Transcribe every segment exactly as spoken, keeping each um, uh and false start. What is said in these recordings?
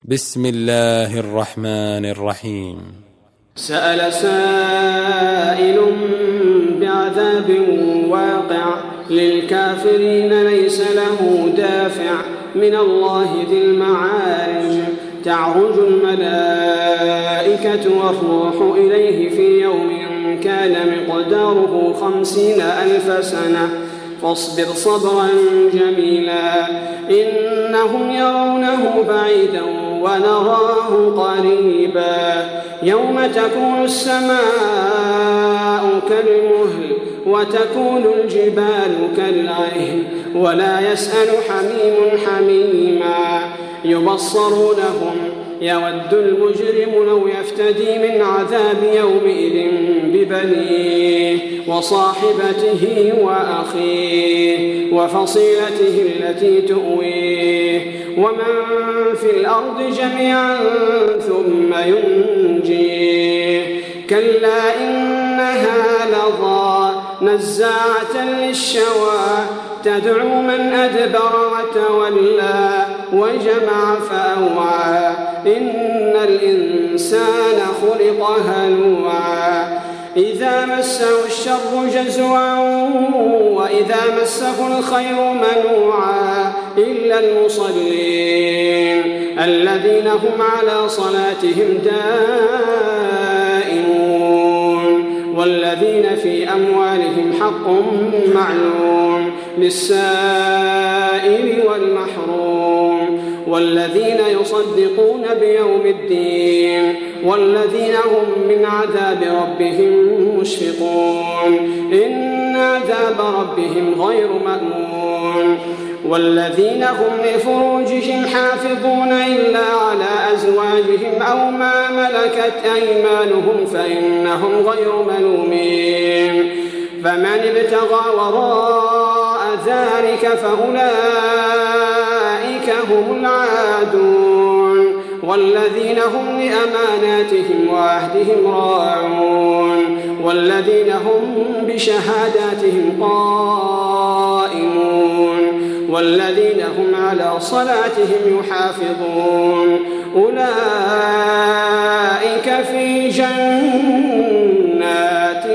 بسم الله الرحمن الرحيم. سأل سائل بعذاب واقع للكافرين ليس له دافع من الله ذي المعارج تعرج الملائكة والروح إليه في يوم كان مقداره خمسين ألف سنة فاصبر صبرا جميلا إنهم يرونه بعيدا ونراه قريبا يوم تكون السماء كالمهل وتكون الجبال كالعهن ولا يسأل حميم حميما يبصرونهم يود المجرم لو يفتدي من عذاب يومئذ ببنيه وصاحبته وأخيه وفصيلته التي تؤويه ومن في الأرض جميعا ثم ينجيه كلا إنها لظى نزاعة للشوى تدعو من أدبر وتولى وجمع فأوعى إن الإنسان خلق هلوعا إذا مسه الشر جزوعا وإذا مسه الخير منوعا إلا المصلين الذين هم على صلاتهم دائمون والذين في أموالهم حق معلوم للسائل والمحروم والذين يصدقون بيوم الدين والذين هم من عذاب ربهم مشفقون إن عذاب ربهم غير مأمون والذين هم لفروجهم حافظون إلا على أزواجهم أو ما ملكت أيمانهم فإنهم غير ملومين فمن ابتغى وراء ذلك فأولئك هم العادون والذين هم لأماناتهم وعهدهم راعون والذين هم بشهاداتهم قائمون والذين هم على صلاتهم يحافظون أولئك في جنات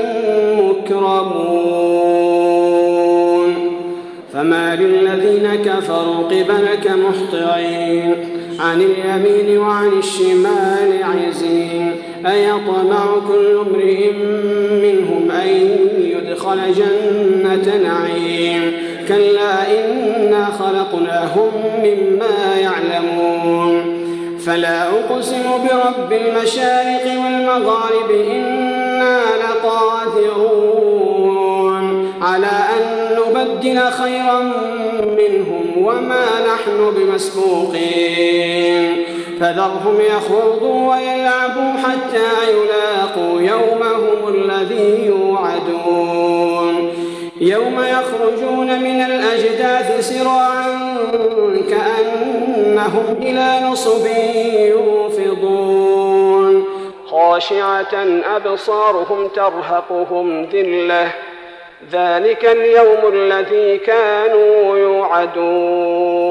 مكرمون فما للذين كفروا قبلك مهطعين عن اليمين وعن الشمال عزين أيطمع كل امرئ منهم أن يدخل جنة نعيم كلا إنا خلقناهم مما يعلمون فلا أقسم برب المشارق والمغارب إنا لقادرون على أن نبدل خيرا منهم وما نحن بمسبوقين فذرهم يخوضوا ويلعبوا حتى يلاقوا يومهم الذي يوعدون يوم يخرجون من الأجداث سراعا كأنهم إلى نصب يوفضون خاشعة أبصارهم ترهقهم ذلة ذلك اليوم الذي كانوا يوعدون